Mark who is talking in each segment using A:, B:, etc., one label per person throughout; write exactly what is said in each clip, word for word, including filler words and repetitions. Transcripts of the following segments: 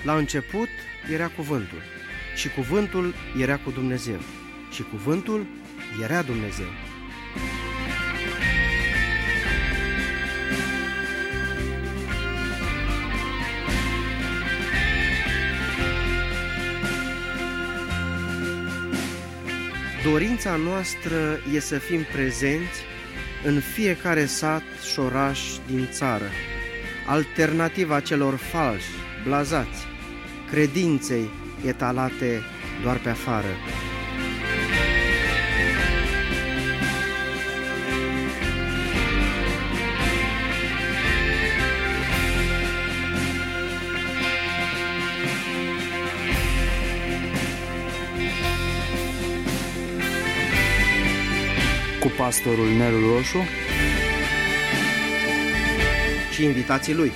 A: La început era cuvântul și cuvântul era cu Dumnezeu și cuvântul era Dumnezeu. Dorința noastră e să fim prezenți în fiecare sat și oraș din țară, alternativa celor falși, blazați, credinței etalate doar pe afară.
B: Cu pastorul Nelu Roșu
A: și invitații lui.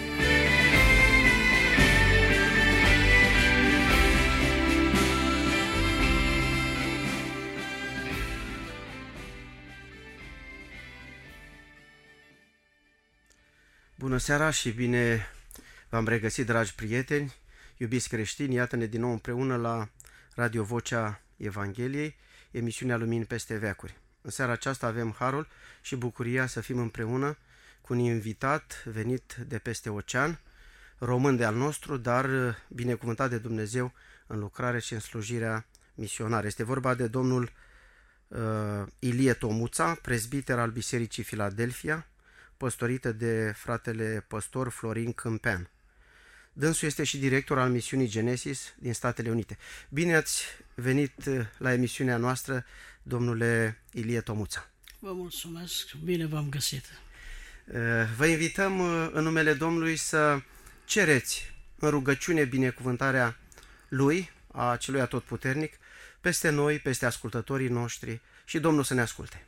A: Bună seara și bine v-am regăsit, dragi prieteni, iubiți creștini, iată-ne din nou împreună la Radio Vocea Evangheliei, emisiunea Lumini peste veacuri. În seara aceasta avem harul și bucuria să fim împreună cu un invitat venit de peste ocean, român de al nostru, dar binecuvântat de Dumnezeu în lucrare și în slujirea misionară. Este vorba de domnul uh, Ilie Tomuța, prezbiter al Bisericii Filadelfia, păstorită de fratele păstor Florin Câmpean. Dânsul este și director al misiunii Genesis din Statele Unite. Bine ați venit la emisiunea noastră, domnule Ilie Tomuța.
C: Vă mulțumesc, bine v-am găsit.
A: Vă invităm în numele Domnului să cereți în rugăciune binecuvântarea Lui, a Celui Atotputernic, peste noi, peste ascultătorii noștri și Domnul să ne asculte.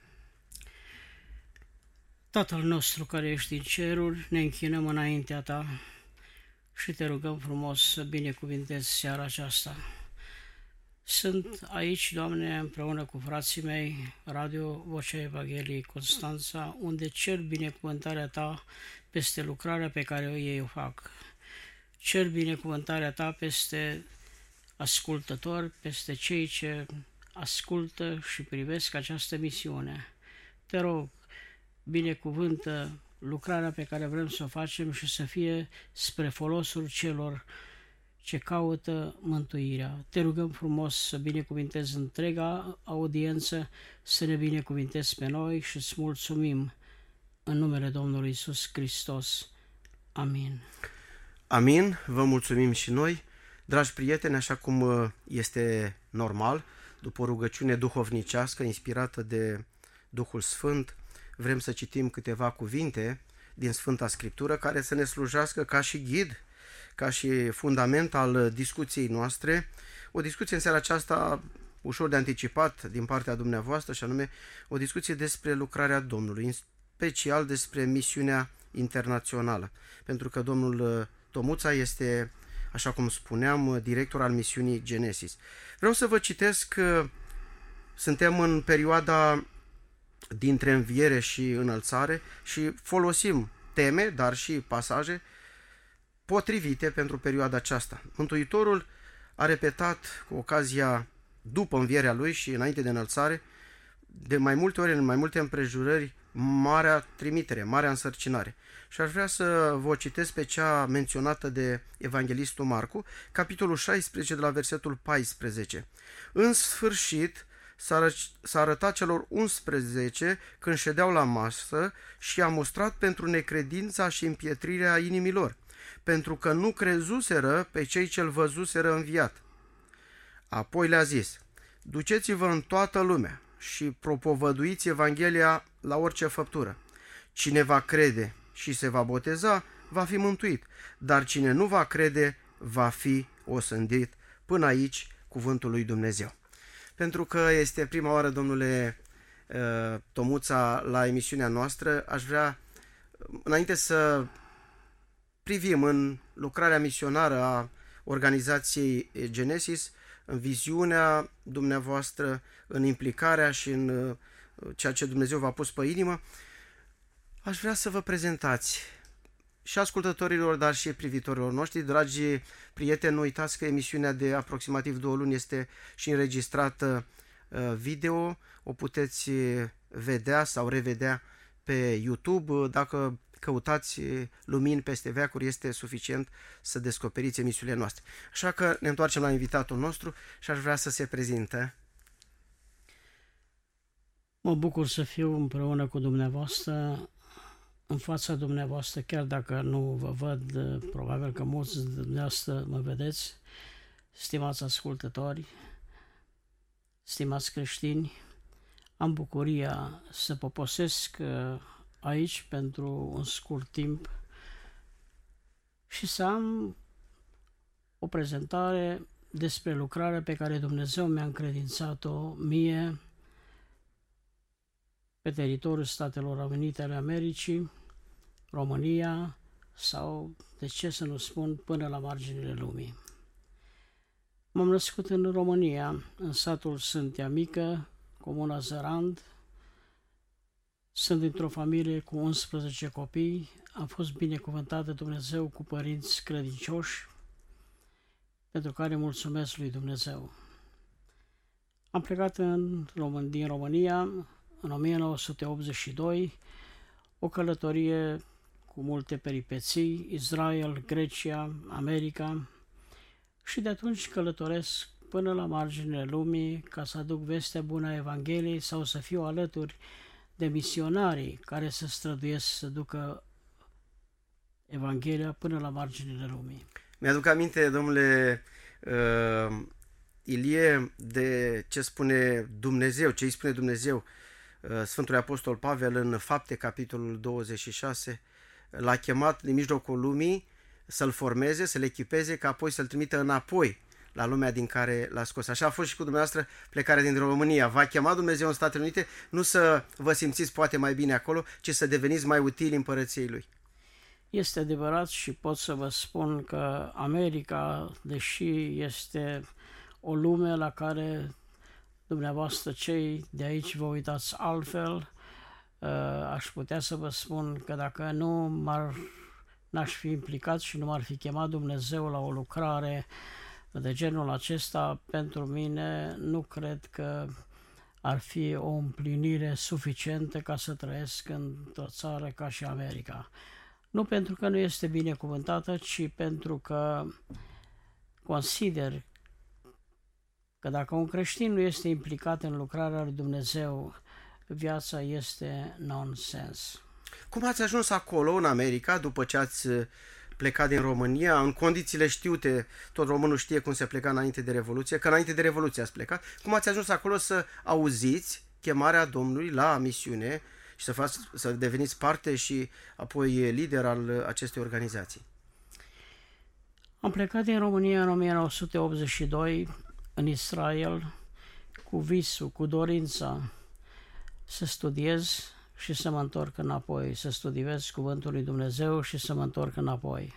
C: Tatăl nostru care ești în ceruri, ne închinăm înaintea Ta și Te rugăm frumos să binecuvintezi seara aceasta. Sunt aici, Doamne, împreună cu frații mei, Radio Vocea Evangheliei Constanța, unde cer binecuvântarea Ta peste lucrarea pe care ei o fac. Cer binecuvântarea Ta peste ascultători, peste cei ce ascultă și privesc această misiune. Te rog, binecuvântă lucrarea pe care vrem să o facem și să fie spre folosul celor ce caută mântuirea. Te rugăm frumos să binecuvintezi întreaga audiență, să ne binecuvintezi pe noi și îți mulțumim în numele Domnului Iisus Hristos. Amin.
A: Amin, vă mulțumim și noi. Dragi prieteni, așa cum este normal, după o rugăciune duhovnicească inspirată de Duhul Sfânt, vrem să citim câteva cuvinte din Sfânta Scriptură care să ne slujească ca și ghid, ca și fundament al discuției noastre. O discuție în seara aceasta ușor de anticipat din partea dumneavoastră, și anume o discuție despre lucrarea Domnului, în special despre misiunea internațională, pentru că domnul Tomuța este, așa cum spuneam, director al misiunii Genesis. Vreau să vă citesc, suntem în perioada dintre înviere și înălțare și folosim teme, dar și pasaje potrivite pentru perioada aceasta. Mântuitorul a repetat cu ocazia după învierea lui și înainte de înălțare, de mai multe ori, în mai multe împrejurări, marea trimitere, marea însărcinare. Și aș vrea să vă citesc pe cea menționată de evanghelistul Marcu, capitolul șaisprezece, de la versetul paisprezece. În sfârșit s-a arătat celor unsprezece când ședeau la masă și a mustrat pentru necredința și împietrirea inimilor, pentru că nu crezuseră pe cei ce-l văzuseră înviat. Apoi le-a zis: duceți-vă în toată lumea și propovăduiți Evanghelia la orice făptură. Cine va crede și se va boteza, va fi mântuit, dar cine nu va crede, va fi osândit. Până aici cuvântul lui Dumnezeu. Pentru că este prima oară, domnule uh, Tomuța, la emisiunea noastră, aș vrea, înainte să privim în lucrarea misionară a organizației Genesis, în viziunea dumneavoastră, în implicarea și în uh, ceea ce Dumnezeu v-a pus pe inimă, aș vrea să vă prezentați și ascultătorilor, dar și privitorilor noștri. Dragi prieteni, nu uitați că emisiunea de aproximativ două luni este și înregistrată video. O puteți vedea sau revedea pe YouTube. Dacă căutați Lumini peste veacuri, este suficient să descoperiți emisiunile noastre. Așa că ne întoarcem la invitatul nostru și aș vrea să se prezinte.
C: Mă bucur să fiu împreună cu dumneavoastră, în fața dumneavoastră, chiar dacă nu vă văd, probabil că mulți dintre dumneavoastră mă vedeți, stimați ascultători, stimați creștini. Am bucuria să poposesc aici pentru un scurt timp și să am o prezentare despre lucrarea pe care Dumnezeu mi-a încredințat-o mie pe teritoriul Statelor Unite ale Americii, România sau, de ce să nu spun, până la marginile lumii. M-am născut în România, în satul Sântea Mică, comuna Zărand. Sunt dintr-o familie cu unsprezece copii. Am fost binecuvântat de Dumnezeu cu părinți credincioși, pentru care mulțumesc lui Dumnezeu. Am plecat în Român, din România în o mie nouă sute optzeci și doi, o călătorie cu multe peripeții, Israel, Grecia, America, și de atunci călătoresc până la marginile lumii ca să aduc vestea bună a Evangheliei sau să fiu alături de misionarii care se străduiesc să ducă Evanghelia până la marginile lumii.
A: Mi-aduc aminte, domnule uh, Ilie, de ce spune Dumnezeu, ce îi spune Dumnezeu uh, Sfântului Apostol Pavel în Fapte, capitolul douăzeci și șase. L-a chemat din mijlocul lumii să-l formeze, să-l echipeze, ca apoi să-l trimită înapoi la lumea din care l-a scos. Așa a fost și cu dumneavoastră plecarea din România. V-a chemat Dumnezeu în Statele Unite, nu să vă simțiți poate mai bine acolo, ci să deveniți mai utili împărăției Lui.
C: Este adevărat și pot să vă spun că America, deși este o lume la care dumneavoastră cei de aici vă uitați altfel, aș putea să vă spun că dacă nu m-ar, n-aș fi implicat și nu m-ar fi chemat Dumnezeu la o lucrare de genul acesta, pentru mine nu cred că ar fi o împlinire suficientă ca să trăiesc într-o țară ca și America. Nu pentru că nu este binecuvântată, ci pentru că consider că dacă un creștin nu este implicat în lucrarea lui Dumnezeu, viața este nonsens.
A: Cum ați ajuns acolo, în America, după ce ați plecat din România, în condițiile știute, tot românul știe cum se pleca înainte de Revoluție, că înainte de Revoluție ați plecat, cum ați ajuns acolo să auziți chemarea Domnului la misiune și să, faci, să deveniți parte și apoi lider al acestei organizații?
C: Am plecat din România în o mie nouă sute optzeci și doi în Israel cu visul, cu dorința să studiez și să mă întorc înapoi, să studiez Cuvântul lui Dumnezeu și să mă întorc înapoi.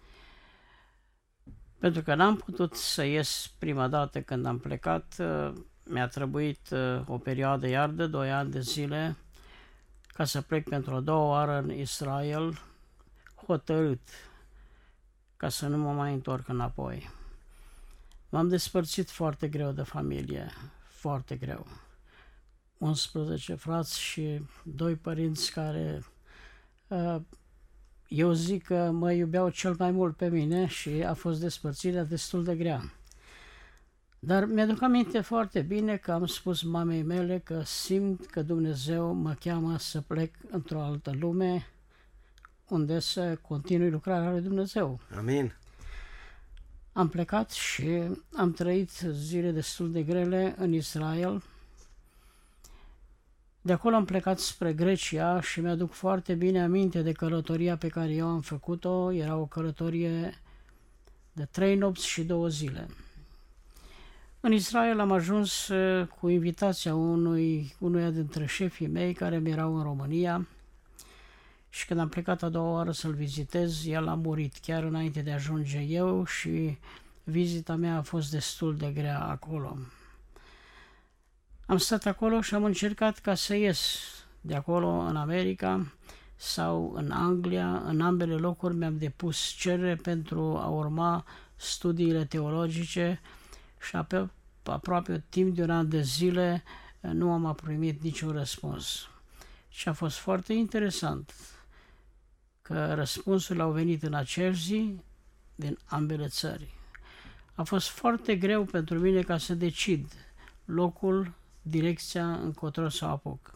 C: Pentru că n-am putut să ies prima dată când am plecat, mi-a trebuit o perioadă iar de doi ani de zile ca să plec pentru a doua oară în Israel, hotărât ca să nu mă mai întorc înapoi. M-am despărțit foarte greu de familie, foarte greu. unsprezece frați și doi părinți care, eu zic că mă iubeau cel mai mult pe mine și a fost despărțirea destul de grea. Dar mi-aduc aminte foarte bine că am spus mamei mele că simt că Dumnezeu mă cheamă să plec într-o altă lume unde să continui lucrarea lui Dumnezeu.
A: Amin.
C: Am plecat și am trăit zile destul de grele în Israel. De acolo am plecat spre Grecia și mi-aduc foarte bine aminte de călătoria pe care eu am făcut-o. Era o călătorie de trei nopți și două zile. În Israel am ajuns cu invitația unui, unuia dintre șefii mei care mi erau în România și când am plecat a doua oară să-l vizitez, el a murit chiar înainte de a ajunge eu și vizita mea a fost destul de grea acolo. Am stat acolo și am încercat ca să ies de acolo în America, sau în Anglia. În ambele locuri mi-am depus cerere pentru a urma studiile teologice și apoi, aproape timp de un an de zile, nu am primit niciun răspuns. Și a fost foarte interesant că răspunsurile au venit în aceeași zi din ambele țări. A fost foarte greu pentru mine ca să decid locul, direcția încotro să o apuc.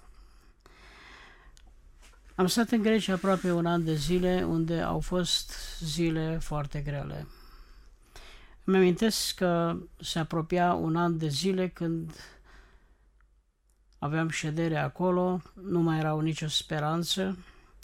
C: Am stat în Grecia aproape un an de zile, unde au fost zile foarte grele. Îmi amintesc că se apropia un an de zile când aveam ședere acolo, nu mai erau nicio speranță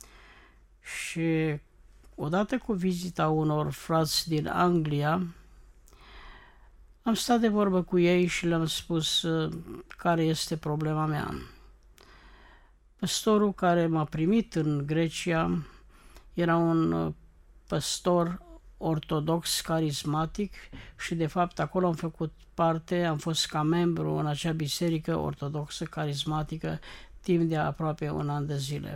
C: și odată cu vizita unor frați din Anglia, am stat de vorbă cu ei și le-am spus care este problema mea. Păstorul care m-a primit în Grecia era un păstor ortodox carismatic și de fapt acolo am făcut parte, am fost ca membru în acea biserică ortodoxă carismatică timp de aproape un an de zile.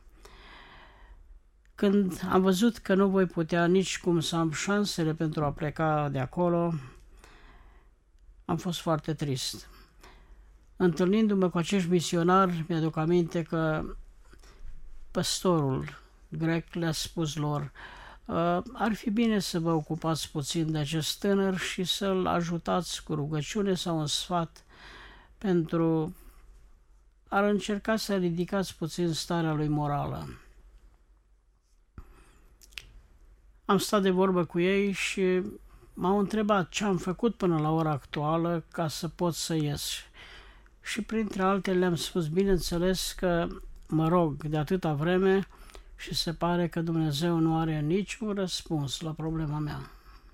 C: Când am văzut că nu voi putea nici cum să am șansele pentru a pleca de acolo, am fost foarte trist. Întâlnindu-mă cu acești misionari, mi-aduc aminte că păstorul grec le-a spus lor: ar fi bine să vă ocupați puțin de acest tânăr și să-l ajutați cu rugăciune sau un sfat pentru a încerca să ridicați puțin starea lui morală. Am stat de vorbă cu ei și m-au întrebat ce am făcut până la ora actuală ca să pot să ies. Și printre altele le-am spus, bineînțeles, că mă rog de atâta vreme și se pare că Dumnezeu nu are niciun răspuns la problema mea.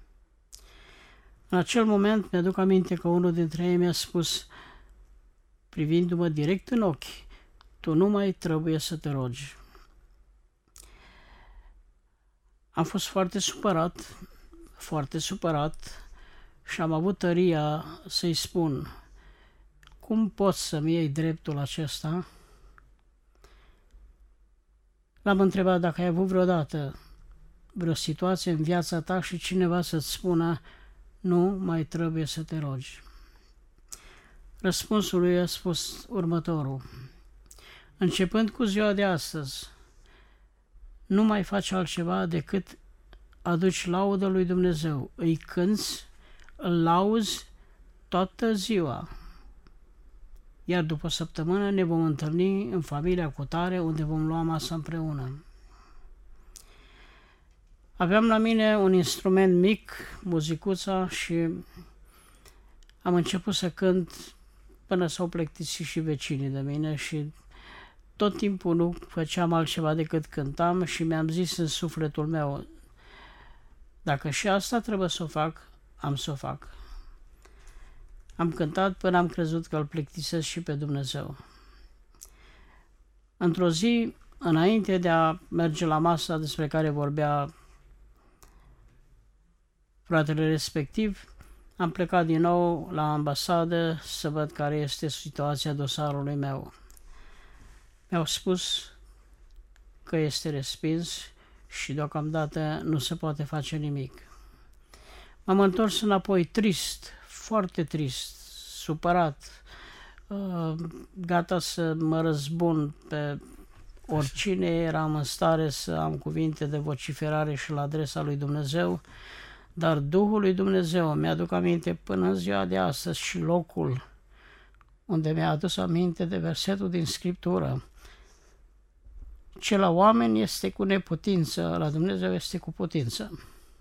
C: În acel moment mi-aduc aminte că unul dintre ei mi-a spus, privindu-mă direct în ochi, tu nu mai trebuie să te rogi. Am fost foarte supărat, foarte supărat și am avut tăria să-i spun, cum poți să-mi iei dreptul acesta? L-am întrebat dacă ai avut vreodată vreo situație în viața ta și cineva să-ți spună, nu mai trebuie să te rogi. Răspunsul lui a spus următorul, începând cu ziua de astăzi, nu mai faci altceva decât aduci laudă lui Dumnezeu, îi cânți, îl lauzi toată ziua. Iar după o săptămână ne vom întâlni în familia cutare, unde vom lua masa împreună. Aveam la mine un instrument mic, muzicuța, și am început să cânt până s-au plictisit și vecinii de mine și tot timpul nu făceam altceva decât cântam și mi-am zis în sufletul meu, dacă și asta trebuie să o fac, am să o fac. Am cântat până am crezut că îl plictisesc și pe Dumnezeu. Într-o zi, înainte de a merge la masa despre care vorbea fratele respectiv, am plecat din nou la ambasadă să văd care este situația dosarului meu. Mi-au spus că este respins și deocamdată nu se poate face nimic. M-am întors înapoi trist, foarte trist, supărat, gata să mă răzbun pe oricine, eram în stare să am cuvinte de vociferare și la adresa lui Dumnezeu, dar Duhul lui Dumnezeu mi-aduc aminte până în ziua de astăzi și locul unde mi-a adus aminte de versetul din Scriptură. Ce la oameni este cu neputință, la Dumnezeu este cu putință.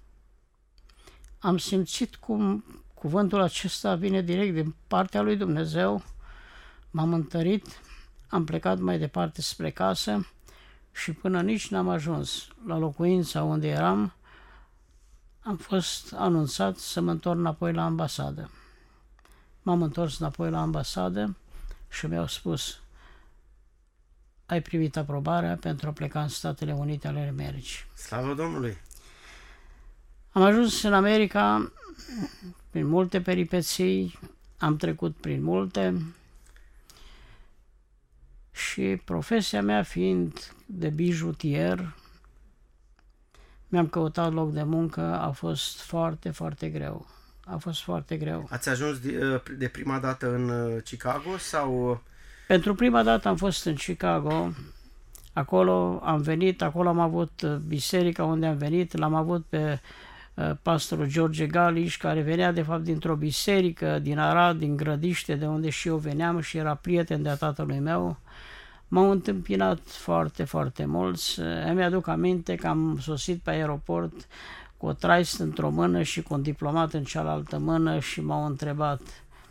C: Am simțit cum cuvântul acesta vine direct din partea lui Dumnezeu, m-am întărit, am plecat mai departe spre casă și până nici n-am ajuns la locuința unde eram, am fost anunțat să mă întorc înapoi la ambasadă. M-am întors înapoi la ambasadă și mi-au spus, ai primit aprobarea pentru a pleca în Statele Unite ale Americii.
A: Slavă Domnului!
C: Am ajuns în America prin multe peripeții, am trecut prin multe și profesia mea fiind de bijutier, mi-am căutat loc de muncă, a fost foarte, foarte greu. A fost foarte greu.
A: Ați ajuns de, de prima dată în Chicago sau...
C: Pentru prima dată am fost în Chicago, acolo am venit, acolo am avut biserica unde am venit, l-am avut pe pastorul George Galiș, care venea de fapt dintr-o biserică din Arad, din Grădiște, de unde și eu veneam și era prieten de-a tatălui meu. M-au întâmpinat foarte, foarte mulți. Îmi aduc aminte că am sosit pe aeroport cu o traistă într-o mână și cu un diplomat în cealaltă mână și m-au întrebat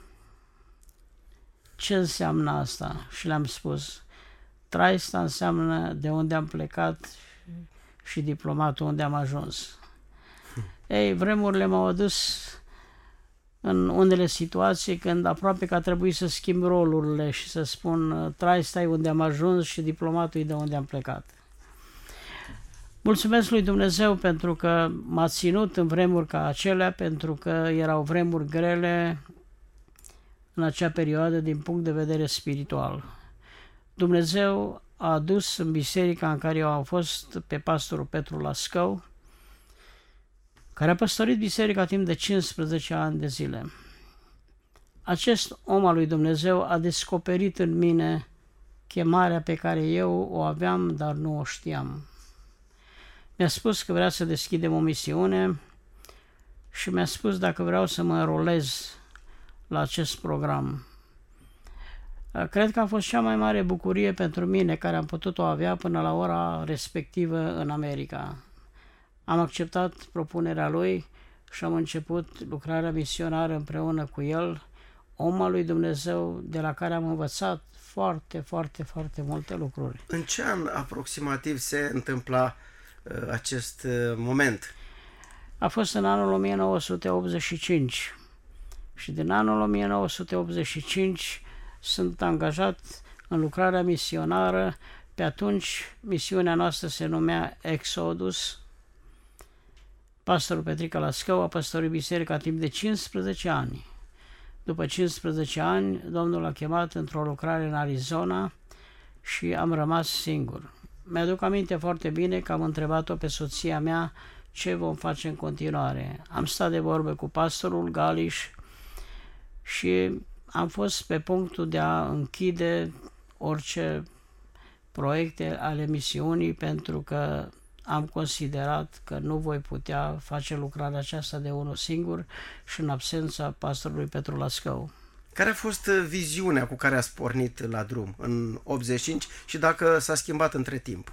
C: ce înseamnă asta și le-am spus traista înseamnă de unde am plecat și diplomatul unde am ajuns. Ei, vremurile m-au adus în unele situații când aproape că a trebuit să schimb rolurile și să spun traista e unde am ajuns și diplomatul e de unde am plecat. Mulțumesc lui Dumnezeu pentru că m-a ținut în vremuri ca acelea, pentru că erau vremuri grele în acea perioadă din punct de vedere spiritual. Dumnezeu a adus în biserica în care eu am fost pe pastorul Petru Lascău, care a păstorit biserica timp de cincisprezece ani de zile. Acest om al lui Dumnezeu a descoperit în mine chemarea pe care eu o aveam, dar nu o știam. Mi-a spus că vrea să deschidem o misiune și mi-a spus dacă vreau să mă înrolez la acest program. Cred că a fost cea mai mare bucurie pentru mine care am putut-o avea până la ora respectivă în America. Am acceptat propunerea lui și am început lucrarea misionară împreună cu el, om al lui Dumnezeu de la care am învățat foarte, foarte, foarte multe lucruri.
A: În ce an aproximativ se întâmpla uh, acest uh, moment?
C: A fost în anul o mie nouă sute optzeci și cinci și din anul o mie nouă sute optzeci și cinci sunt angajat în lucrarea misionară. Pe atunci misiunea noastră se numea Exodus. Pastorul Petrica Lascău a păstorit biserica timp de cincisprezece ani. După cincisprezece ani, Domnul a chemat într-o lucrare în Arizona și am rămas singur. Mi-aduc aminte foarte bine că am întrebat-o pe soția mea ce vom face în continuare. Am stat de vorbă cu pastorul Galiș și am fost pe punctul de a închide orice proiecte ale misiunii pentru că am considerat că nu voi putea face lucrarea aceasta de unul singur și în absența pastorului Petru Lascău.
A: Care a fost viziunea cu care ați pornit la drum în optzeci și cinci și dacă s-a schimbat între timp?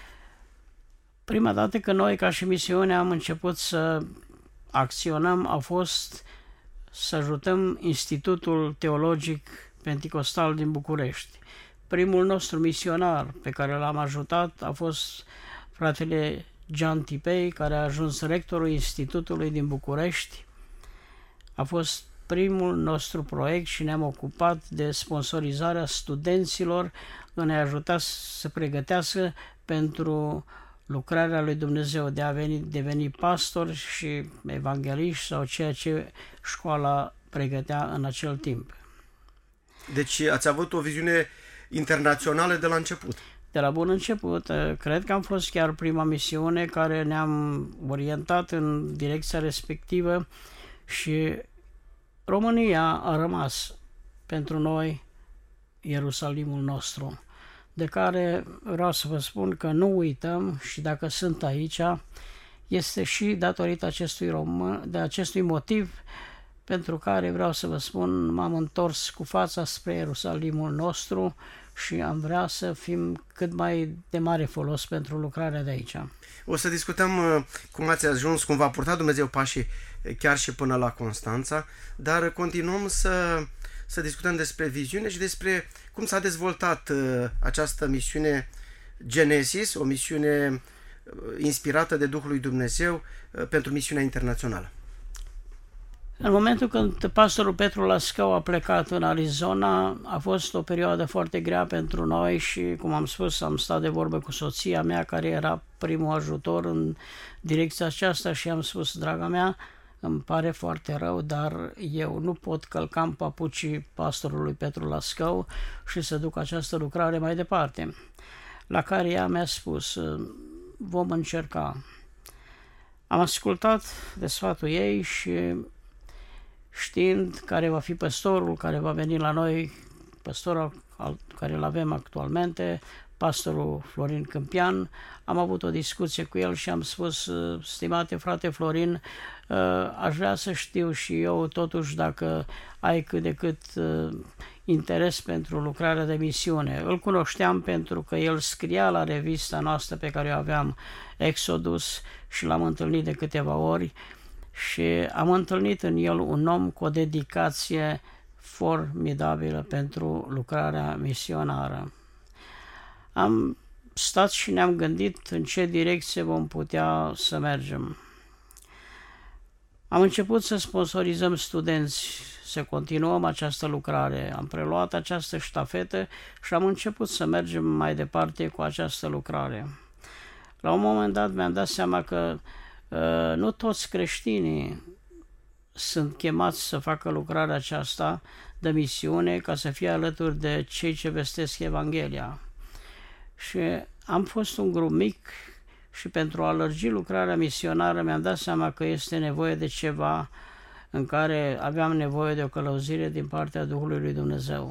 C: Prima dată că noi ca și misiune am început să acționăm a fost să ajutăm Institutul Teologic Penticostal din București. Primul nostru misionar pe care l-am ajutat a fost fratele Gian Tipei, care a ajuns rectorul Institutului din București. A fost primul nostru proiect și ne-am ocupat de sponsorizarea studenților în a ajuta să pregătească pentru lucrarea lui Dumnezeu de a veni, deveni pastori și evangeliști sau ceea ce școala pregătea în acel timp.
A: Deci ați avut o viziune internațională de la început.
C: De la bun început, cred că am fost chiar prima misiune care ne-am orientat în direcția respectivă și România a rămas pentru noi Ierusalimul nostru, de care vreau să vă spun că nu uităm și dacă sunt aici, este și datorită acestui, român, de acestui motiv pentru care vreau să vă spun, m-am întors cu fața spre Ierusalimul nostru și am vrea să fim cât mai de mare folos pentru lucrarea de aici.
A: O să discutăm cum ați ajuns, cum v-a purtat Dumnezeu pașii chiar și până la Constanța, dar continuăm să, să discutăm despre viziune și despre cum s-a dezvoltat această misiune Genesis, o misiune inspirată de Duhul lui Dumnezeu pentru misiunea internațională.
C: În momentul când pastorul Petru Lascău a plecat în Arizona, a fost o perioadă foarte grea pentru noi și, cum am spus, am stat de vorbă cu soția mea, care era primul ajutor în direcția aceasta și am spus, draga mea, îmi pare foarte rău, dar eu nu pot călca în papucii pastorului Petru Lascău și să duc această lucrare mai departe. la care ea mi-a spus, vom încerca. Am ascultat de sfatul ei și știind care va fi păstorul care va veni la noi, păstorul care îl avem actualmente, pastorul Florin Câmpian, am avut o discuție cu el și am spus, stimate frate Florin, aș vrea să știu și eu totuși dacă ai cât de cât interes pentru lucrarea de misiune. Îl cunoșteam pentru că el scria la revista noastră pe care o aveam, Exodus, și l-am întâlnit de câteva ori și am întâlnit în el un om cu o dedicație formidabilă pentru lucrarea misionară. Am stat și ne-am gândit în ce direcție vom putea să mergem. Am început să sponsorizăm studenți, să continuăm această lucrare. Am preluat această ștafetă și am început să mergem mai departe cu această lucrare. La un moment dat mi-am dat seama că uh, nu toți creștinii sunt chemați să facă lucrarea aceasta de misiune ca să fie alături de cei ce vestesc Evanghelia. Și am fost un grup mic și pentru a lărgi lucrarea misionară mi-am dat seama că este nevoie de ceva în care aveam nevoie de o călăuzire din partea Duhului lui Dumnezeu.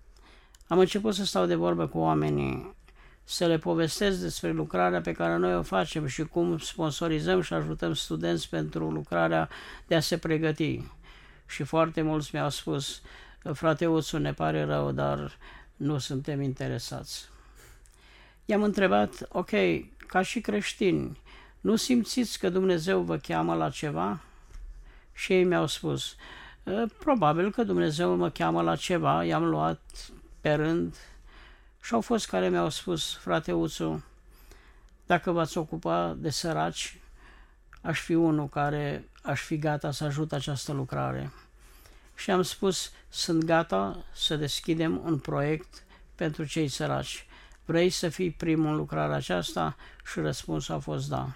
C: Am început să stau de vorbă cu oamenii, să le povestesc despre lucrarea pe care noi o facem și cum sponsorizăm și ajutăm studenți pentru lucrarea de a se pregăti. Și foarte mulți mi-au spus, frate Uțu, ne pare rău, dar nu suntem interesați. I-am întrebat, ok, ca și creștini, nu simțiți că Dumnezeu vă cheamă la ceva? Și ei mi-au spus, probabil că Dumnezeu mă cheamă la ceva, i-am luat pe rând și au fost care mi-au spus, frate Uțu, dacă v-ați ocupa de săraci, aș fi unul care aș fi gata să ajut această lucrare. Și am spus, sunt gata să deschidem un proiect pentru cei săraci. Vrei să fii primul în lucrarea aceasta? Și răspunsul a fost da.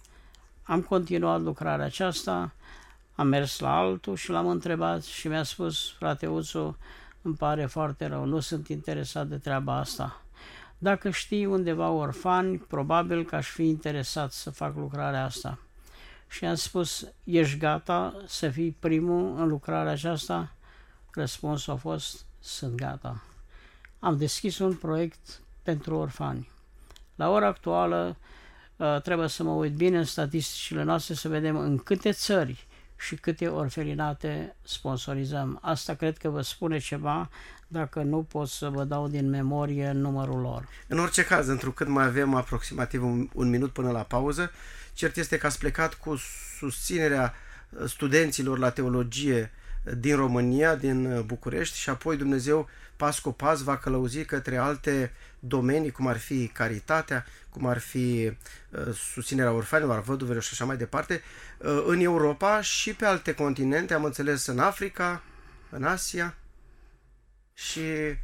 C: Am continuat lucrarea aceasta, am mers la altul și l-am întrebat și mi-a spus, frate Uțu, îmi pare foarte rău, nu sunt interesat de treaba asta. Dacă știi undeva orfani, probabil că aș fi interesat să fac lucrarea asta. Și am spus, ești gata să fii primul în lucrarea aceasta? Răspunsul a fost, sunt gata. Am deschis un proiect pentru orfani. La ora actuală trebuie să mă uit bine în statisticile noastre să vedem în câte țări și câte orfelinate sponsorizăm. Asta cred că vă spune ceva, dacă nu pot să vă dau din memorie numărul lor.
A: În orice caz, întrucât mai avem aproximativ un, un minut până la pauză, cert este că ați plecat cu susținerea studenților la teologie din România, din București și apoi Dumnezeu pas cu pas va călăuzi către alte domenii, cum ar fi caritatea, cum ar fi uh, susținerea orfanilor, văduvelor și așa mai departe, uh, în Europa și pe alte continente, am înțeles în Africa, în Asia și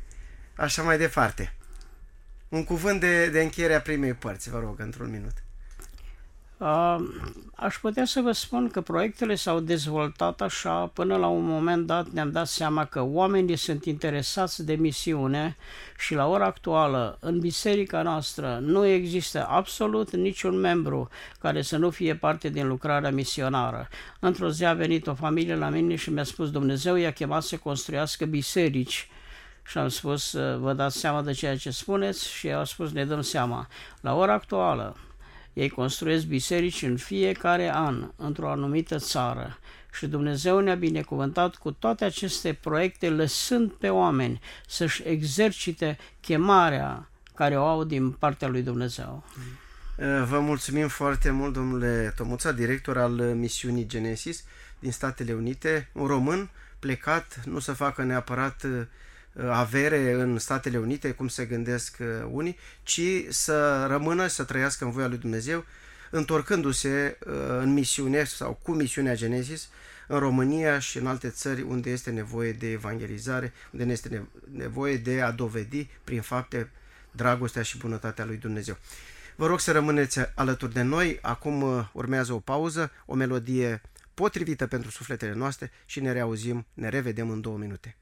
A: așa mai departe. Un cuvânt de, de încheiere a primei părți, vă rog, într-un minut.
C: Uh, aș putea să vă spun că proiectele s-au dezvoltat așa, până la un moment dat ne-am dat seama că oamenii sunt interesați de misiune și la ora actuală în biserica noastră nu există absolut niciun membru care să nu fie parte din lucrarea misionară. Într-o zi a venit o familie la mine și mi-a spus, Dumnezeu i-a chemat să construiască biserici. Și am spus, vă dați seama de ceea ce spuneți? Și ei au spus, ne dăm seama. La ora actuală ei construiesc biserici în fiecare an, într-o anumită țară. Și Dumnezeu ne-a binecuvântat cu toate aceste proiecte, lăsând pe oameni să-și exercite chemarea care o au din partea lui Dumnezeu.
A: Vă mulțumim foarte mult, domnule Tomuța, director al misiunii Genesis din Statele Unite, un român plecat, nu să facă neapărat avere în Statele Unite, cum se gândesc unii, ci să rămână, să trăiască în voia lui Dumnezeu, întorcându-se în misiune sau cu misiunea Genesis în România și în alte țări unde este nevoie de evangelizare, unde este nevoie de a dovedi prin fapte dragostea și bunătatea lui Dumnezeu. Vă rog să rămâneți alături de noi. Acum urmează o pauză, o melodie potrivită pentru sufletele noastre și ne reauzim, ne revedem în două minute.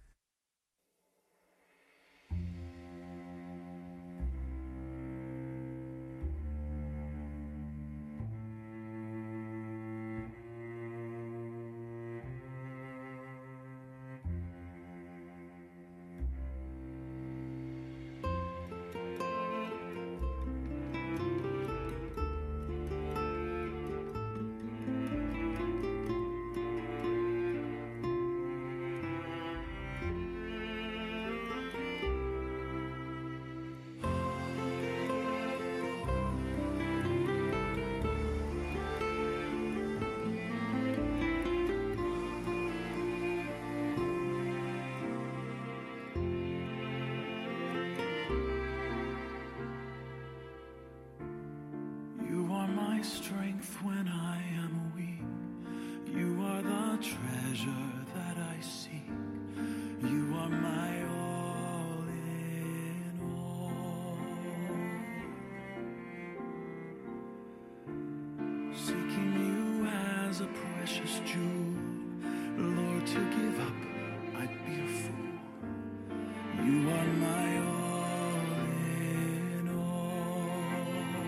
D: precious jewel. Lord, to give up, I'd be a fool. You are my all in all.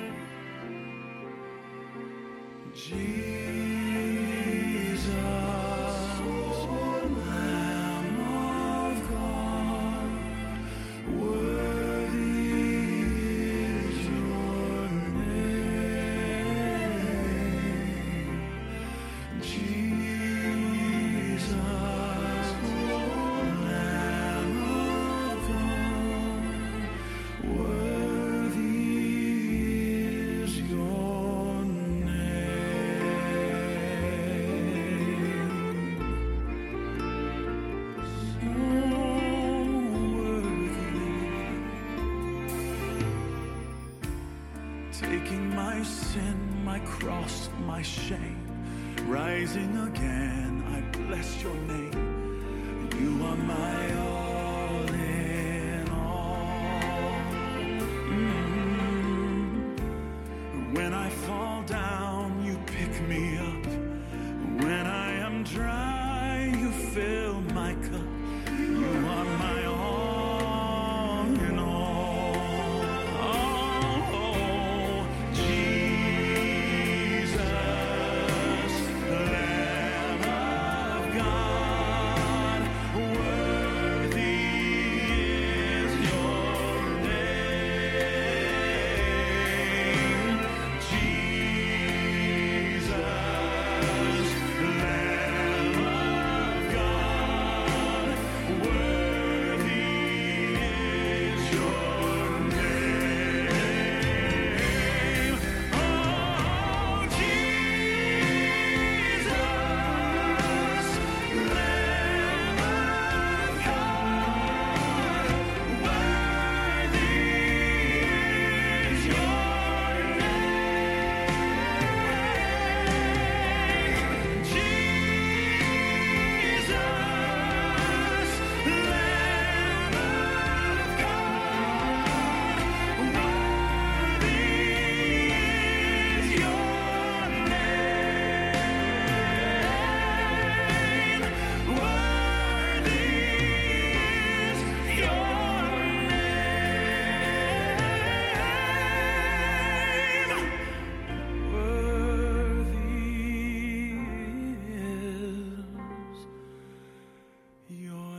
D: Jesus, Lamb of God, worthy is your name. Jesus, Lamb of God, worthy is your taking my sin, my cross, my shame, rising again, I bless your name. You are my all in all. Mm. When I fall down, you pick me up. When I am dry, you fill my cup. You are my all in all. Oh, Jesus, Lamb of God, worthy is your name. Jesus, Lamb of God, worthy is your name. Oh, Jesus, Lamb of God, worthy is your name. Jesus, Lamb of God, worthy is your name. Worthy is your name. Worthy is your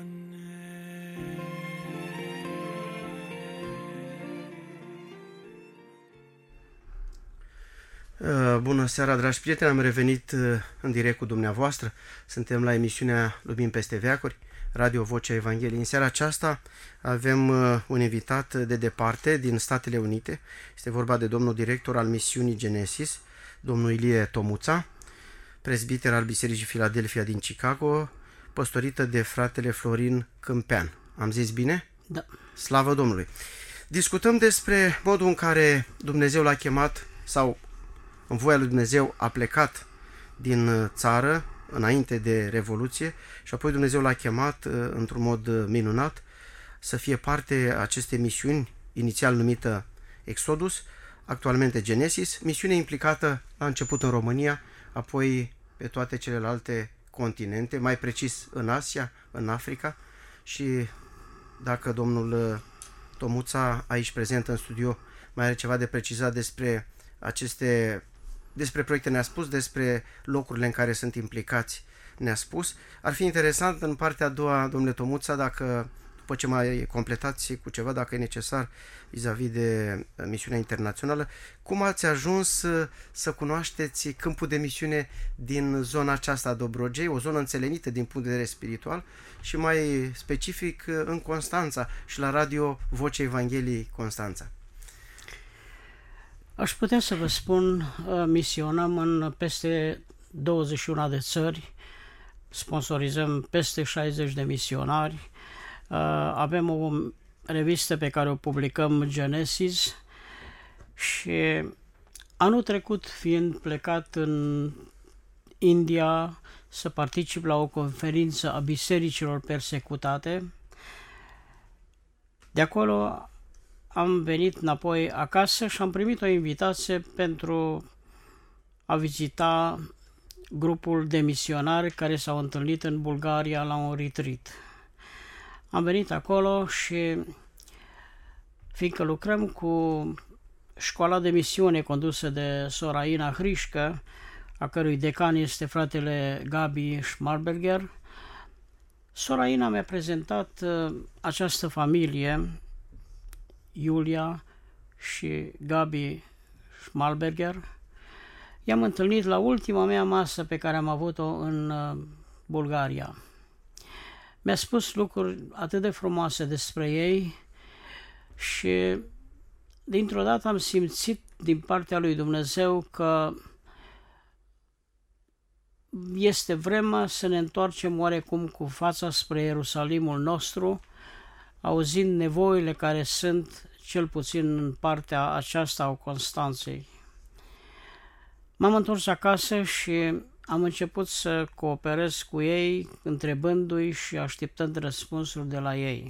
A: Uh, Bună seara, dragi prieteni, am revenit uh, în direct cu dumneavoastră. Suntem la emisiunea Lumini peste veacuri, Radio Vocea Evangheliei. În seara aceasta avem uh, un invitat de departe din Statele Unite. Este vorba de domnul director al misiunii Genesis, domnul Ilie Tomuța, prezbiter al Bisericii Filadelfia din Chicago, păstorită de fratele Florin Câmpean. Am zis bine?
C: Da.
A: Slavă Domnului! Discutăm despre modul în care Dumnezeu l-a chemat sau în voia lui Dumnezeu a plecat din țară înainte de Revoluție și apoi Dumnezeu l-a chemat într-un mod minunat să fie parte a acestei misiuni, inițial numită Exodus, actualmente Genesis, misiune implicată la început în România, apoi pe toate celelalte continente, mai precis în Asia, în Africa. Și dacă domnul Tomuța, aici prezent în studio, mai are ceva de precizat despre aceste, despre proiecte, ne-a spus, despre locurile în care sunt implicați, ne-a spus. Ar fi interesant în partea a doua, domnule Tomuța, dacă, după ce mai completați cu ceva, dacă e necesar, vis-a-vis de misiunea internațională, cum ați ajuns să cunoașteți câmpul de misiune din zona aceasta a Dobrogei, o zonă înțelenită din punct de vedere spiritual și mai specific în Constanța și la Radio Vocea Evangheliei Constanța?
C: Aș putea să vă spun, misionăm în peste douăzeci și unu de țări, sponsorizăm peste șaizeci de misionari, avem o revistă pe care o publicăm, Genesis, și anul trecut, fiind plecat în India să particip la o conferință a bisericilor persecutate, de acolo am venit înapoi acasă și am primit o invitație pentru a vizita grupul de misionari care s-au întâlnit în Bulgaria la un retreat. Am venit acolo și fiindcă lucrăm cu școala de misiune condusă de sora Ina Hrișcă, a cărui decan este fratele Gabi Schmalberger, sora Ina mi-a prezentat această familie, Iulia și Gabi Schmalberger. I-am întâlnit la ultima mea masă pe care am avut-o în Bulgaria. Mi-a spus lucruri atât de frumoase despre ei și dintr-o dată am simțit din partea lui Dumnezeu că este vremea să ne întoarcem oarecum cu fața spre Ierusalimul nostru, auzind nevoile care sunt, cel puțin în partea aceasta a Constanței. M-am întors acasă și am început să cooperez cu ei, întrebându-i și așteptând răspunsuri de la ei.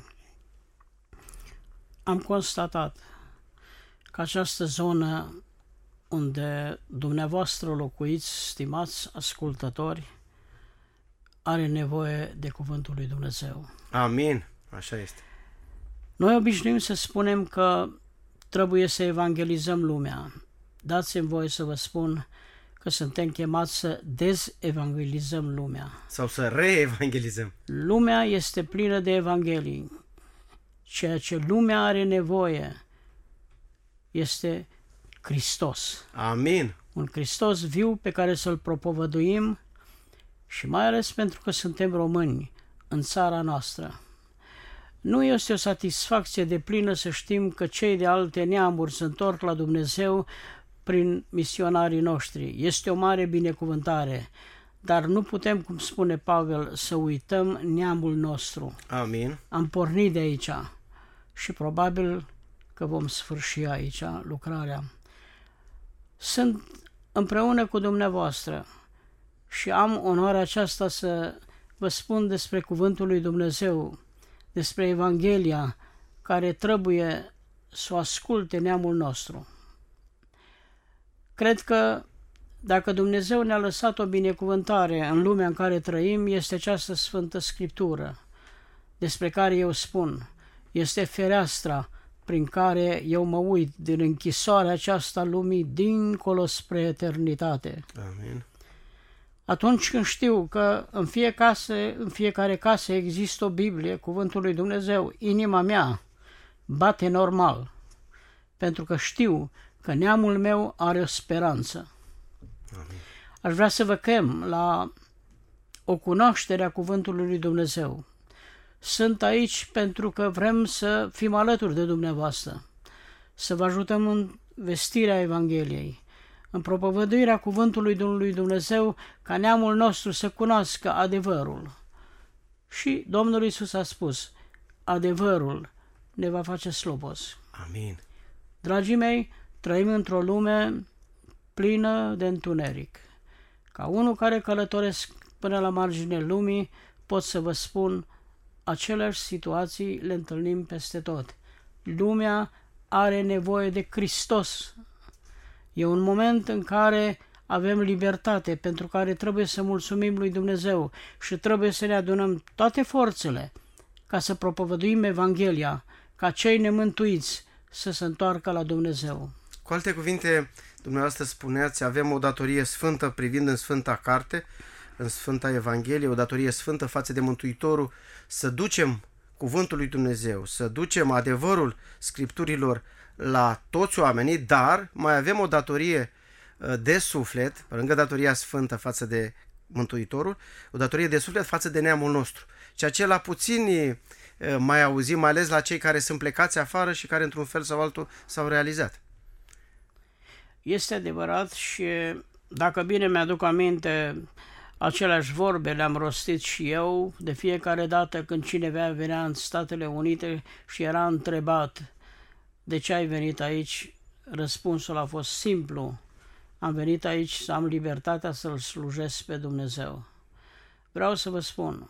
C: Am constatat că această zonă unde dumneavoastră locuiți, stimați ascultători, are nevoie de cuvântul lui Dumnezeu.
A: Amin. Așa este.
C: Noi obișnuim să spunem că trebuie să evangelizăm lumea. Dați-mi voie să vă spun că suntem chemați să dezevangelizăm lumea.
A: Sau să reevangelizăm.
C: Lumea este plină de evanghelii. Ceea ce lumea are nevoie este Hristos.
A: Amin.
C: Un Hristos viu pe care să-L propovăduim și mai ales pentru că suntem români în țara noastră. Nu este o satisfacție deplină să știm că cei de alte neamuri se întorc la Dumnezeu prin misionarii noștri. Este o mare binecuvântare, dar nu putem, cum spune Pavel, să uităm neamul nostru.
A: Amin.
C: Am pornit de aici și probabil că vom sfârși aici lucrarea. Sunt împreună cu dumneavoastră și am onoarea aceasta să vă spun despre cuvântul lui Dumnezeu, despre Evanghelia care trebuie să o asculte neamul nostru. Cred că dacă Dumnezeu ne-a lăsat o binecuvântare în lumea în care trăim, este această Sfântă Scriptură, despre care eu spun, este fereastra prin care eu mă uit din închisoarea aceasta lumii dincolo spre eternitate.
A: Amin.
C: Atunci când știu că în, fie casă, în fiecare casă există o Biblie, cuvântul lui Dumnezeu, inima mea bate normal, pentru că știu că neamul meu are o speranță.
A: Amin.
C: Aș vrea să vă chem la o cunoaștere a cuvântului lui Dumnezeu. Sunt aici pentru că vrem să fim alături de dumneavoastră, să vă ajutăm în vestirea Evangheliei, în propovăduirea cuvântului lui Dumnezeu, ca neamul nostru să cunoască adevărul. Și Domnul Iisus a spus, adevărul ne va face slobos.
A: Amin.
C: Dragii mei, trăim într-o lume plină de întuneric. Ca unul care călătoresc până la marginea lumii, pot să vă spun, aceleași situații le întâlnim peste tot. Lumea are nevoie de Hristos. E un moment în care avem libertate, pentru care trebuie să mulțumim lui Dumnezeu și trebuie să ne adunăm toate forțele ca să propovăduim Evanghelia, ca cei nemântuiți să se întoarcă la Dumnezeu.
A: Cu alte cuvinte, dumneavoastră spuneați, avem o datorie sfântă privind în Sfânta Carte, în Sfânta Evanghelie, o datorie sfântă față de Mântuitorul, să ducem cuvântul lui Dumnezeu, să ducem adevărul Scripturilor la toți oamenii, dar mai avem o datorie de suflet, pe lângă datoria sfântă față de Mântuitorul, o datorie de suflet față de neamul nostru. Ceea ce la puțini mai auzim, mai ales la cei care sunt plecați afară și care într-un fel sau altul s-au realizat.
C: Este adevărat și dacă bine mi-aduc aminte, aceleași vorbe le-am rostit și eu de fiecare dată când cineva venea în Statele Unite și era întrebat de ce ai venit aici, răspunsul a fost simplu, am venit aici să am libertatea să-L slujesc pe Dumnezeu. Vreau să vă spun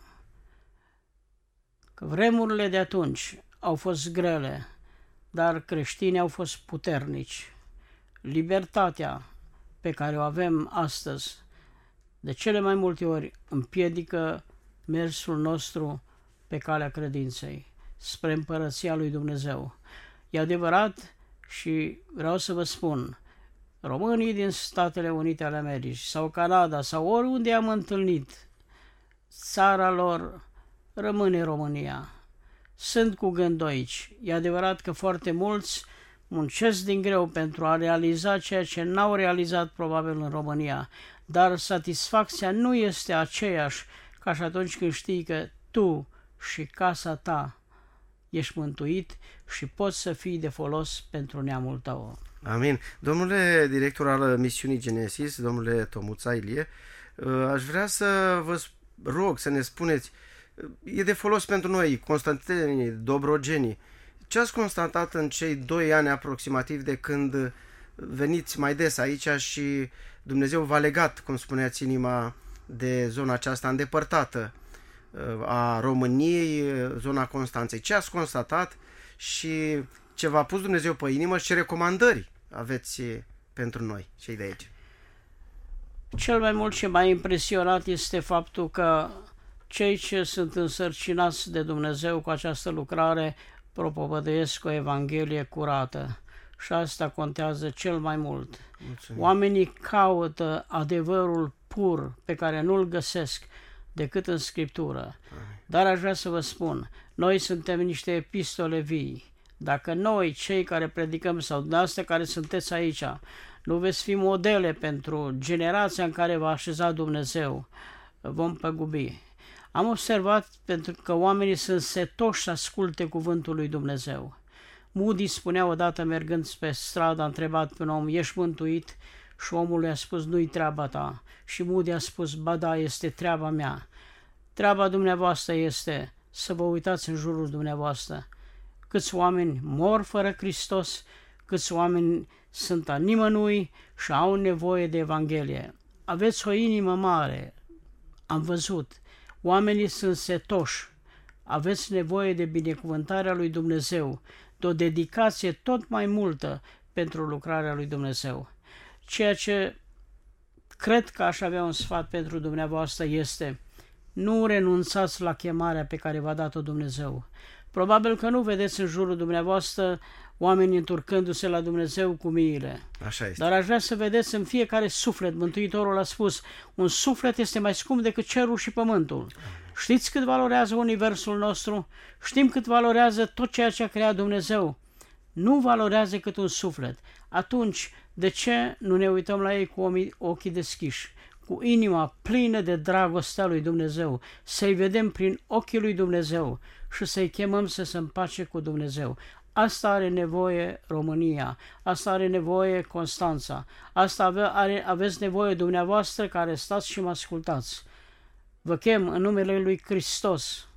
C: că vremurile de atunci au fost grele, dar creștinii au fost puternici. Libertatea pe care o avem astăzi de cele mai multe ori împiedică mersul nostru pe calea credinței, spre împărăția lui Dumnezeu. E adevărat și vreau să vă spun, românii din Statele Unite ale Americii sau Canada sau oriunde am întâlnit, țara lor rămâne România. Sunt cu gândul aici. E adevărat că foarte mulți muncesc din greu pentru a realiza ceea ce n-au realizat probabil în România, dar satisfacția nu este aceeași ca și atunci când știi că tu și casa ta ești mântuit și poți să fii de folos pentru neamul tău.
A: Amin. Domnule director al misiunii Genesis, domnule Tomuța Ilie, aș vrea să vă rog să ne spuneți, e de folos pentru noi, constantenii, dobrogenii, ce ați constatat în cei doi ani aproximativ de când veniți mai des aici și Dumnezeu v-a legat, cum spuneați, inima de zona aceasta îndepărtată a României, zona Constanței. Ce ați constatat și ce v-a pus Dumnezeu pe inimă și ce recomandări aveți pentru noi, cei de aici?
C: Cel mai mult ce m-a impresionat este faptul că cei ce sunt însărcinați de Dumnezeu cu această lucrare propovăduiesc o Evanghelie curată și asta contează cel mai mult.
A: Mulțumim.
C: Oamenii caută adevărul pur pe care nu-l găsesc decât în Scriptură. Dar aș vrea să vă spun, noi suntem niște epistole vii. Dacă noi, cei care predicăm, sau dumneavoastră care sunteți aici, nu veți fi modele pentru generația în care va așeza Dumnezeu, vom păgubi. Am observat pentru că oamenii sunt setoși să asculte cuvântul lui Dumnezeu. Moody spunea odată mergând pe stradă, a întrebat pe un om, ești mântuit? Și omul i-a spus, nu-i treaba ta. Și Moody a spus, ba da, este treaba mea. Treaba dumneavoastră este să vă uitați în jurul dumneavoastră. Câți oameni mor fără Hristos, câți oameni sunt a nimănui și au nevoie de Evanghelie. Aveți o inimă mare, am văzut. Oamenii sunt setoși. Aveți nevoie de binecuvântarea lui Dumnezeu, de o dedicație tot mai multă pentru lucrarea lui Dumnezeu. Ceea ce cred că aș avea un sfat pentru dumneavoastră este: nu renunțați la chemarea pe care v-a dat-o Dumnezeu. Probabil că nu vedeți în jurul dumneavoastră oamenii întorcându-se la Dumnezeu cu miile.
A: Așa este.
C: Dar aș vrea să vedeți în fiecare suflet. Mântuitorul a spus, un suflet este mai scump decât cerul și pământul. Știți cât valorează universul nostru? Știm cât valorează tot ceea ce a creat Dumnezeu. Nu valorează cât un suflet. Atunci, de ce nu ne uităm la ei cu ochii deschiși, cu inima plină de dragostea lui Dumnezeu, să-i vedem prin ochii lui Dumnezeu și să-i chemăm să se împace cu Dumnezeu? Asta are nevoie România, asta are nevoie Constanța, asta ave, are, aveți nevoie dumneavoastră care stați și mă ascultați. Vă chem în numele lui Hristos.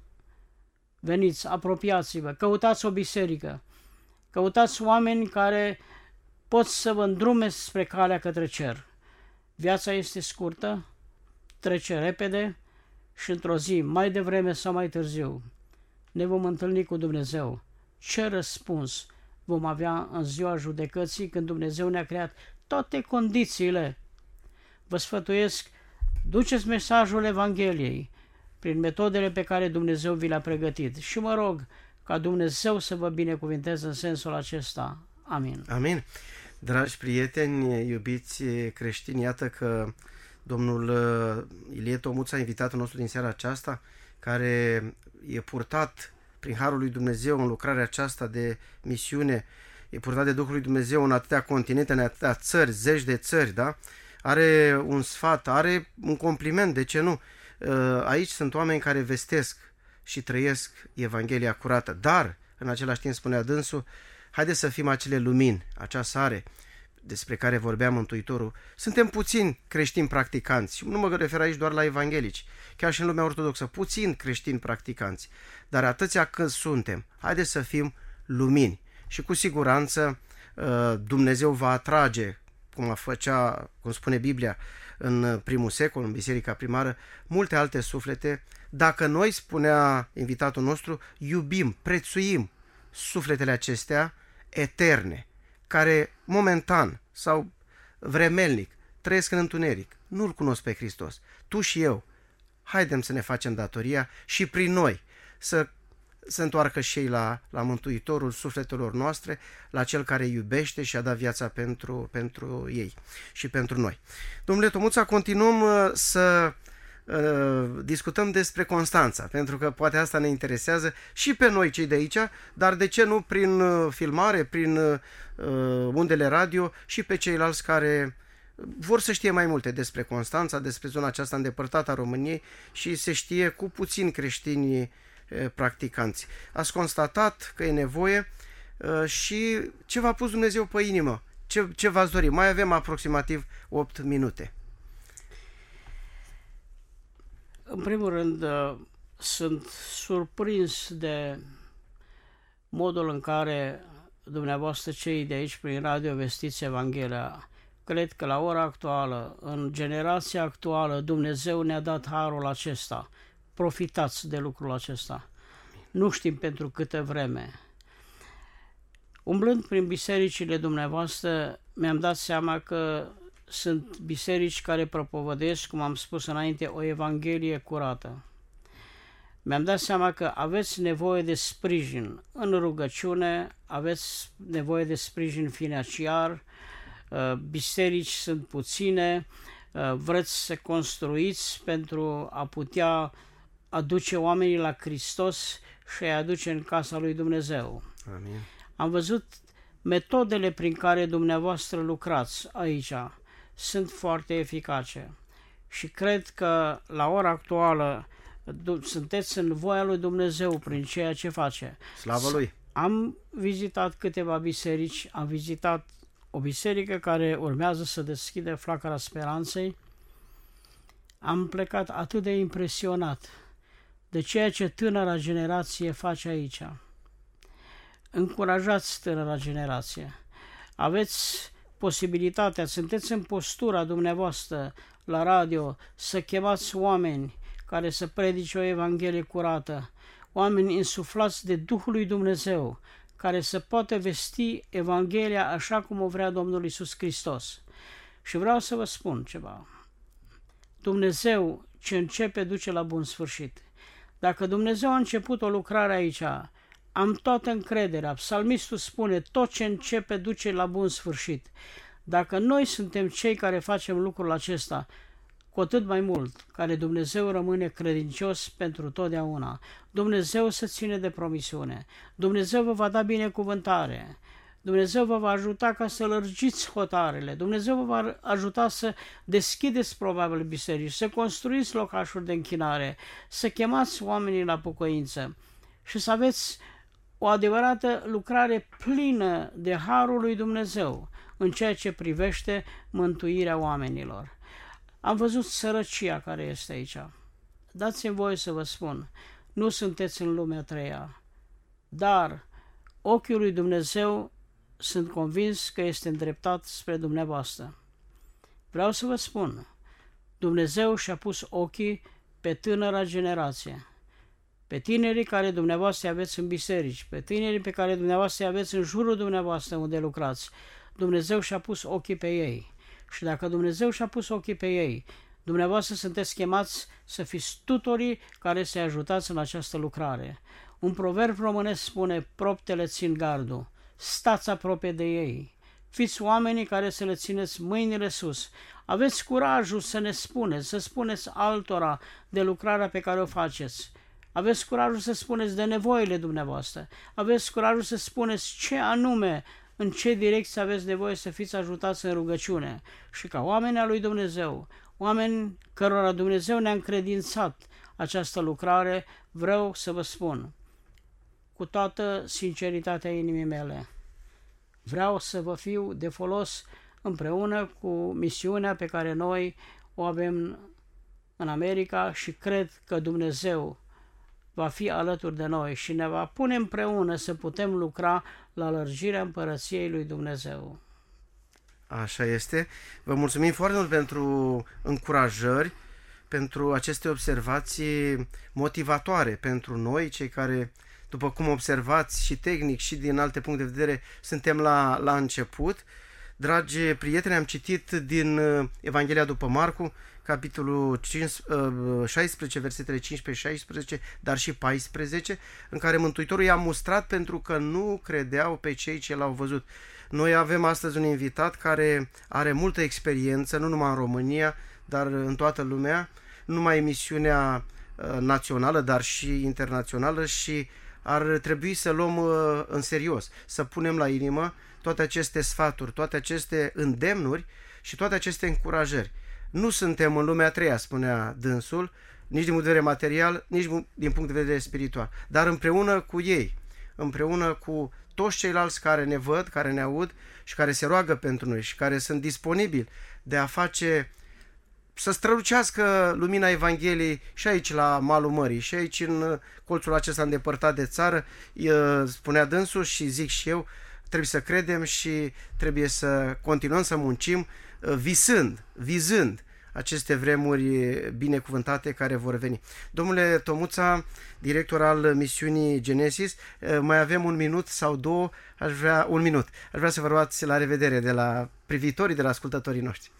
C: Veniți, apropiați-vă, căutați o biserică, căutați oameni care pot să vă îndrume spre calea către cer. Viața este scurtă, trece repede și într-o zi, mai devreme sau mai târziu, ne vom întâlni cu Dumnezeu. Ce răspuns vom avea în ziua judecății când Dumnezeu ne-a creat toate condițiile? Vă sfătuiesc, duceți mesajul Evangheliei prin metodele pe care Dumnezeu vi le-a pregătit și mă rog ca Dumnezeu să vă binecuvinteze în sensul acesta. Amin.
A: Amin. Dragi prieteni, iubiți creștini, iată că domnul Ilie Tomuța, invitatul nostru din seara aceasta, care e purtat prin harul lui Dumnezeu în lucrarea aceasta de misiune, e purtat de Duhul lui Dumnezeu în atâtea continente, în atâtea țări, zeci de țări, da? Are un sfat, are un compliment, de ce nu? Aici sunt oameni care vestesc și trăiesc Evanghelia curată, dar, în același timp, spunea dânsul, haideți să fim acele lumini, acea sare despre care vorbea Mântuitorul. Suntem puțini creștini practicanți și nu mă refer aici doar la evanghelici, chiar și în lumea ortodoxă, puțini creștini practicanți, dar atâția cât suntem, haideți să fim lumini și cu siguranță Dumnezeu va atrage, cum a făcea, cum spune Biblia, în primul secol, în biserica primară, multe alte suflete, dacă noi, spunea invitatul nostru, iubim, prețuim sufletele acestea eterne, care momentan sau vremelnic trăiesc în întuneric, nu-L cunosc pe Hristos. tu și eu, haidem să ne facem datoria și prin noi să se întoarcă și ei la, la Mântuitorul sufletelor noastre, la Cel care iubește și a dat viața pentru, pentru ei și pentru noi. Domnule Tomuța, continuăm uh, să uh, discutăm despre Constanța, pentru că poate asta ne interesează și pe noi cei de aici, dar de ce nu prin uh, filmare, prin uh, undele radio și pe ceilalți care vor să știe mai multe despre Constanța, despre zona aceasta îndepărtată a României și se știe cu puțini creștini practicanți. Ați constatat că e nevoie și ce v-a pus Dumnezeu pe inimă? Ce, ce v-ați dori? Mai avem aproximativ opt minute.
C: În primul rând, sunt surprins de modul în care dumneavoastră cei de aici prin radio vestiți Evanghelia. Cred că la ora actuală, în generația actuală, Dumnezeu ne-a dat harul acesta. Profitați de lucrul acesta. Nu știm pentru câtă vreme. Umblând prin bisericile dumneavoastră, mi-am dat seama că sunt biserici care propovăduiesc, cum am spus înainte, o evanghelie curată. Mi-am dat seama că aveți nevoie de sprijin în rugăciune, aveți nevoie de sprijin financiar, biserici sunt puține, vreți să construiți pentru a putea aduce oamenii la Hristos și a aduce în casa lui Dumnezeu.
A: Amin.
C: Am văzut metodele prin care dumneavoastră lucrați aici. Sunt foarte eficace și cred că la ora actuală sunteți în voia lui Dumnezeu prin ceea ce face.
A: Slavă Lui!
C: Am vizitat câteva biserici, am vizitat o biserică care urmează să deschide Flacăra Speranței. Am plecat atât de impresionat de ceea ce tânăra generație face aici. Încurajați tânăra generație. Aveți posibilitatea, sunteți în postura dumneavoastră la radio să chemați oameni care să predice o evanghelie curată, oameni insuflați de Duhul lui Dumnezeu, care să poată vesti Evanghelia așa cum o vrea Domnul Iisus Hristos. Și vreau să vă spun ceva. Dumnezeu ce începe duce la bun sfârșit. Dacă Dumnezeu a început o lucrare aici, am toată încrederea. Psalmistul spune, tot ce începe duce la bun sfârșit. Dacă noi suntem cei care facem lucrul acesta, cu atât mai mult, care Dumnezeu rămâne credincios pentru totdeauna. Dumnezeu se ține de promisiune. Dumnezeu vă va da binecuvântare. Dumnezeu vă va ajuta ca să lărgiți hotarele. Dumnezeu vă va ajuta să deschideți probabil biserici, să construiți locașuri de închinare, să chemați oamenii la pocăință și să aveți o adevărată lucrare plină de harul lui Dumnezeu în ceea ce privește mântuirea oamenilor. Am văzut sărăcia care este aici. Dați-mi voie să vă spun, nu sunteți în lumea a treia, dar ochiul lui Dumnezeu sunt convins că este îndreptat spre dumneavoastră. Vreau să vă spun, Dumnezeu și-a pus ochii pe tânăra generație, pe tinerii care dumneavoastră aveți în biserici, pe tinerii pe care dumneavoastră aveți în jurul dumneavoastră unde lucrați. Dumnezeu și-a pus ochii pe ei. Și dacă Dumnezeu și-a pus ochii pe ei, dumneavoastră sunteți chemați să fiți tutorii care să-i ajutați în această lucrare. Un proverb românesc spune, proptele țin gardul, stați aproape de ei, fiți oamenii care să le țineți mâinile sus, aveți curajul să ne spuneți, să spuneți altora de lucrarea pe care o faceți, aveți curajul să spuneți de nevoile dumneavoastră, aveți curajul să spuneți ce anume, în ce direcție aveți nevoie să fiți ajutați în rugăciune și ca oameni al lui Dumnezeu, oameni cărora Dumnezeu ne-a încredințat această lucrare, vreau să vă spun, cu toată sinceritatea inimii mele, vreau să vă fiu de folos împreună cu misiunea pe care noi o avem în America și cred că Dumnezeu va fi alături de noi și ne va pune împreună să putem lucra la lărgirea împărăției lui Dumnezeu.
A: Așa este. Vă mulțumim foarte mult pentru încurajări, pentru aceste observații motivatoare pentru noi, cei care, după cum observați și tehnic și din alte puncte de vedere, suntem la, la început. Dragi prieteni, am citit din Evanghelia după Marcu, capitolul cinci, șaisprezece, versetele cincisprezece șaisprezece, dar și paisprezece, în care Mântuitorul i-a mustrat pentru că nu credeau pe cei ce l-au văzut. Noi avem astăzi un invitat care are multă experiență, nu numai în România, dar în toată lumea, nu numai emisiunea națională, dar și internațională, și ar trebui să luăm în serios, să punem la inimă toate aceste sfaturi, toate aceste îndemnuri și toate aceste încurajări. Nu suntem în lumea a treia, spunea dânsul, nici din punct de vedere material, nici din punct de vedere spiritual, dar împreună cu ei, împreună cu toți ceilalți care ne văd, care ne aud și care se roagă pentru noi și care sunt disponibili de a face să strălucească lumina Evangheliei și aici la malul mării, și aici în colțul acesta îndepărtat de țară. Spunea dânsul și zic și eu, trebuie să credem și trebuie să continuăm să muncim visând, vizând aceste vremuri binecuvântate care vor veni. Domnule Tomuța, director al misiunii Genesis, mai avem un minut sau două, aș vrea, un minut. Aș vrea să vă luați la revedere de la privitorii, de la ascultătorii noștri.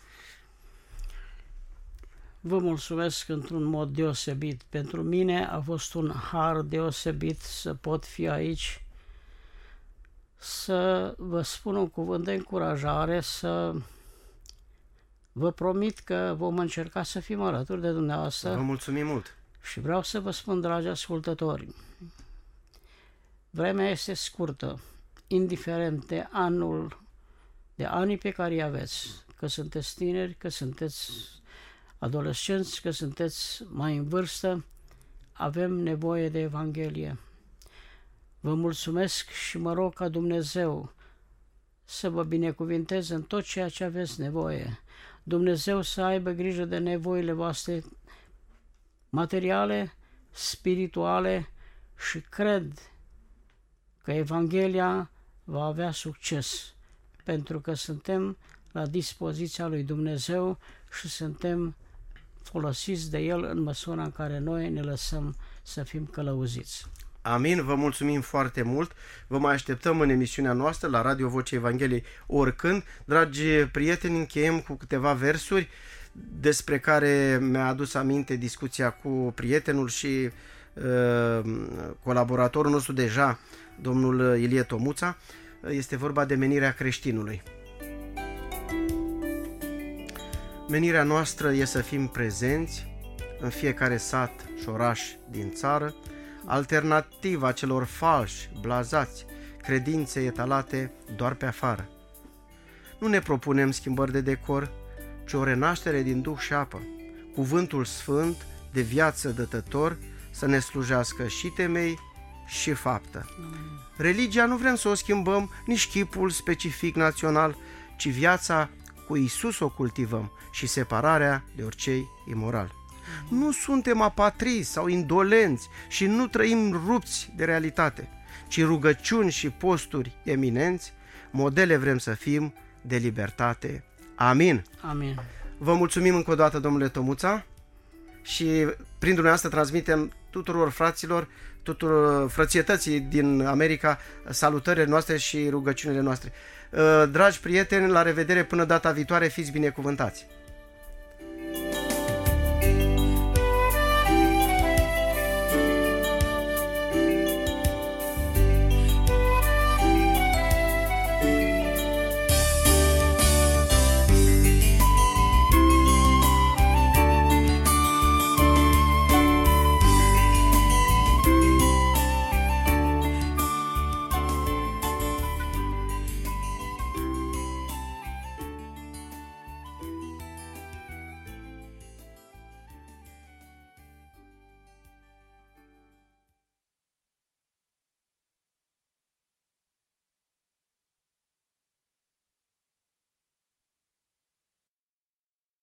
C: Vă mulțumesc într-un mod deosebit. Pentru mine a fost un har deosebit să pot fi aici, să vă spun un cuvânt de încurajare, să vă promit că vom încerca să fim alături de dumneavoastră.
A: Vă mulțumim mult.
C: Și vreau să vă spun, dragi ascultători, vremea este scurtă, indiferent de anul, de anii pe care îi aveți, că sunteți tineri, că sunteți adolescenți, că sunteți mai în vârstă, avem nevoie de Evanghelie. Vă mulțumesc și mă rog ca Dumnezeu să vă binecuvinteze în tot ceea ce aveți nevoie. Dumnezeu să aibă grijă de nevoile voastre materiale, spirituale, și cred că Evanghelia va avea succes, pentru că suntem la dispoziția lui Dumnezeu și suntem folosiți de El în măsura în care noi ne lăsăm să fim călăuziți.
A: Amin, vă mulțumim foarte mult, vă mai așteptăm în emisiunea noastră la Radio Vocea Evangheliei oricând. Dragi prieteni, încheiem cu câteva versuri despre care mi-a adus aminte discuția cu prietenul și uh, colaboratorul nostru deja, domnul Ilie Tomuța. Este vorba de menirea creștinului. Menirea noastră e să fim prezenți în fiecare sat și oraș din țară, alternativa celor falși, blazați, credințe etalate doar pe afară. Nu ne propunem schimbări de decor, ci o renaștere din duh și apă, cuvântul sfânt de viață dătător să ne slujească și temei și faptă. Religia nu vrem să o schimbăm, nici chipul specific național, ci viața cu Iisus o cultivăm și separarea de orice imoral. Nu suntem apatrizi sau indolenți și nu trăim rupți de realitate, ci rugăciuni și posturi eminenți, modele vrem să fim de libertate. Amin.
C: Amin.
A: Vă mulțumim încă o dată, domnule Tomuța, și prin dumneavoastră transmitem tuturor fraților, tuturor frățietății din America, salutările noastre și rugăciunile noastre. Dragi prieteni, la revedere până data viitoare, fiți binecuvântați!